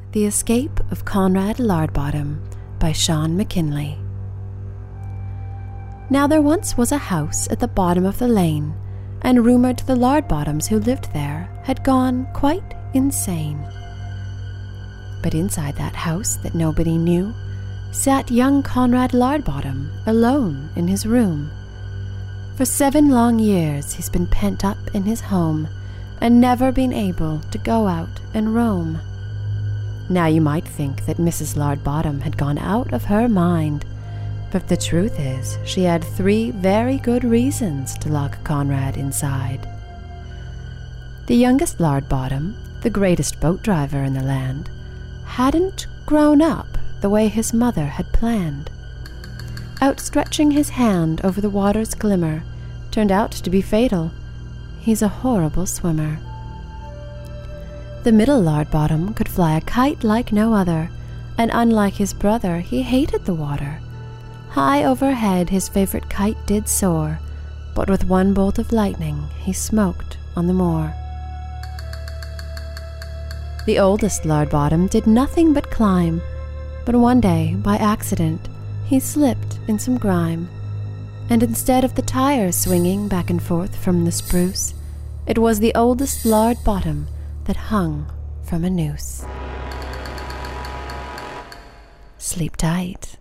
The Escape of Conrad Lardbottom by Sean McKinley. Now there once was a house at the bottom of the lane, and rumoured the Lardbottoms who lived there had gone quite insane. But inside that house that nobody knew sat young Conrad Lardbottom alone in his room. For 7 long years he's been pent up in his home and never been able to go out and roam. Now you might think that Mrs. Lardbottom had gone out of her mind, but the truth is she had 3 very good reasons to lock Conrad inside. The youngest Lardbottom, the greatest boat driver in the land, hadn't grown up the way his mother had planned. Outstretching his hand over the water's glimmer turned out to be fatal. He's a horrible swimmer. The middle Lardbottom could fly a kite like no other, and unlike his brother, he hated the water. High overhead his favourite kite did soar, but with one bolt of lightning he smoked on the moor. The oldest Lardbottom did nothing but climb, but one day, by accident, he slipped in some grime, and instead of the tires swinging back and forth from the spruce, it was the oldest Lardbottom that hung from a noose. Sleep tight.